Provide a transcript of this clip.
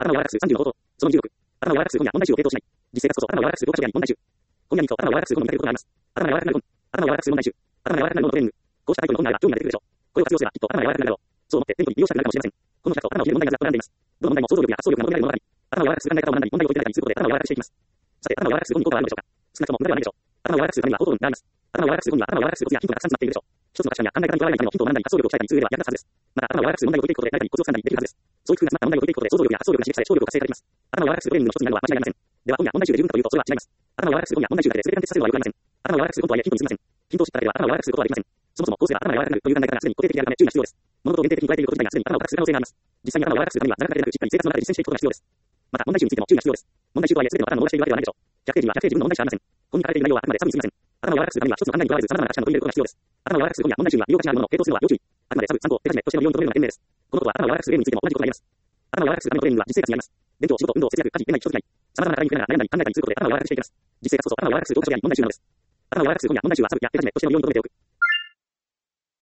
頭を柔らかくする30の方法。その26。頭を柔らかくする本には問題集を提供しない。実生活こそ頭を柔らかくすることが問題集。本には3つを頭を柔らかくすることに見かけることがあります。頭が柔らかくなる本。頭を柔らかくする問題集。頭が柔らかくなる本のトレーニング。こうしたタイトルの本には興味が出てくるでしょう。これを活用すればきっと頭が柔らかくなるだろう。そう思ってテントに利用したくなるかもしれません。この企画と頭を切る問題がずらっと並んでいます。どの問題も想像力や発想力が求められるものばかり。頭を柔らかくする考え方を学んだり、問題を解いてみたりすることで頭を柔らかくしていきます。さて、頭を柔らかくする本に効果はあるのでしょうか。少なくとも問題はないでしょう。頭を柔らかくするためには方法論があります。頭を柔らかくする本には頭を柔らかくするコツやヒントがたくさん詰まっているでしょう。一つの価値観や考え方にとらわれないためのヒントを学んだり、発想力を鍛えたりする上では役立つはずです。また、頭を柔らかくする問題を解いていくことで誰かにコツを掴んだりできるはずです。そういう工夫が詰まった問題を解いていくことで想像力や発想力が刺激され、思考力を活性化できます。頭を柔らかくするトレーニングの一つになるのは間違いありません。では、本や問題集で十分かというと、それは違います。頭を柔らかくする本や問題集だけで全て完結させるのはよくありません。頭を柔らかくする本とはいえヒントにすぎません。ヒントを知っただけでは頭を柔らかくすることはできません。そもそもこうすれば頭が柔らかくなるという考え方がすでに固定的であるため注意が必要です。物事を限定的に加えていること自体がすでに頭を硬くする可能性があります。実際に頭を柔らかくするためには長くでなくしっかり生活の中で実践していくことが必要です。また、問題集についても注意が必要です。問題集とはいえ全ての頭の網羅しているわけではないでしょう。100ページには100ページ分の問題しかありません。本に書かれている内容はあくまでサブに過ぎません。頭を柔らかくするためには一つの考えにとらわれず様々な価値観を取り入れることが必要です。頭を柔らかくする本や問題集には利用価値のあるものを提供するのは要注意。あくまでサブ、参考、手始めとしての利用に留めるのが賢明です。このことは頭を柔らかくする例についても同じことが言えます。頭を柔らかくするためのトレーニングは実生活にあります。勉強、仕事、運動、節約、家事、恋愛、人付き合い。様々な課題に触れながら悩んだり考えたりすることで頭を柔らかくしていきます。実生活こそ頭を柔らかくする教科書であり問題集なのです。頭を柔らかくする本や問題集はサブや手始めとしての利用に留めておく。